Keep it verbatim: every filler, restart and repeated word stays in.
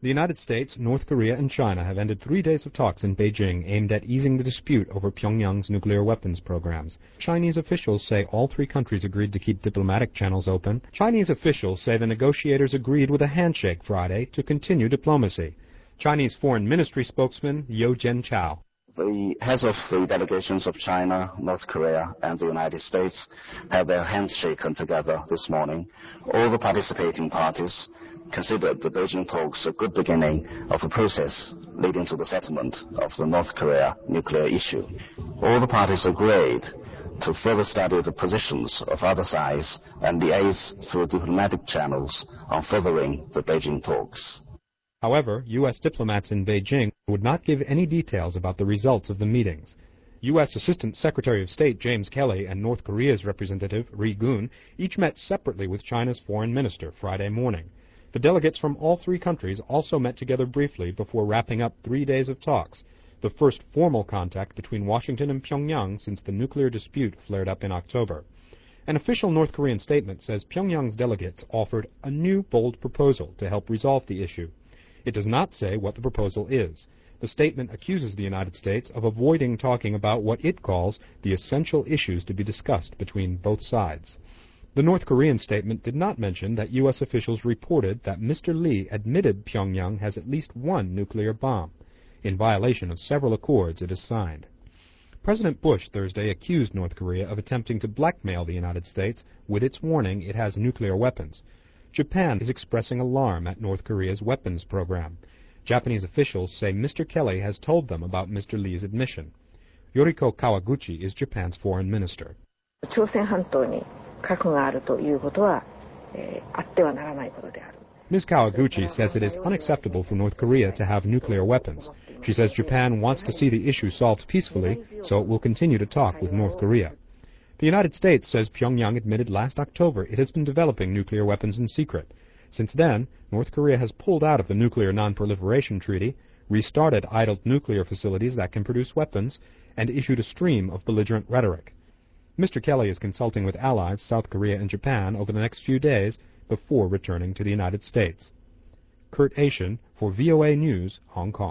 The United States, North Korea, and China have ended three days of talks in Beijing aimed at easing the dispute over Pyongyang's nuclear weapons programs. Chinese officials say all three countries agreed to keep diplomatic channels open. Chinese officials say the negotiators agreed with a handshake Friday to continue diplomacy. Chinese Foreign Ministry spokesman Yeo Jianchao. The heads of the delegations of China, North Korea, and the United States had their hands shaken together this morning. All the participating parties considered the Beijing talks a good beginning of a process leading to the settlement of the North Korea nuclear issue. All the parties agreed to further study the positions of other sides and liaise through diplomatic channels on furthering the Beijing talks. However, U S diplomats in Beijing would not give any details about the results of the meetings. U S Assistant Secretary of State James Kelly and North Korea's representative Ri Gun each met separately with China's foreign minister Friday morning. The delegates from all three countries also met together briefly before wrapping up three days of talks, the first formal contact between Washington and Pyongyang since the nuclear dispute flared up in October. An official North Korean statement says Pyongyang's delegates offered a new bold proposal to help resolve the issue. It does not say what the proposal is. The statement accuses the United States of avoiding talking about what it calls the essential issues to be discussed between both sides. The North Korean statement did not mention that U S officials reported that Mister Lee admitted Pyongyang has at least one nuclear bomb, in violation of several accords it has signed. President Bush Thursday accused North Korea of attempting to blackmail the United States with its warning it has nuclear weapons. Japan is expressing alarm at North Korea's weapons program. Japanese officials say Mister Kelly has told them about Mister Lee's admission. Yoriko Kawaguchi is Japan's foreign minister. Miz Kawaguchi says it is unacceptable for North Korea to have nuclear weapons. She says Japan wants to see the issue solved peacefully, so it will continue to talk with North Korea. The United States says Pyongyang admitted last October it has been developing nuclear weapons in secret. Since then, North Korea has pulled out of the Nuclear Non-Proliferation Treaty, restarted idled nuclear facilities that can produce weapons, and issued a stream of belligerent rhetoric. Mister Kelly is consulting with allies, South Korea and Japan, over the next few days before returning to the United States. Kurt Asian for V O A News, Hong Kong.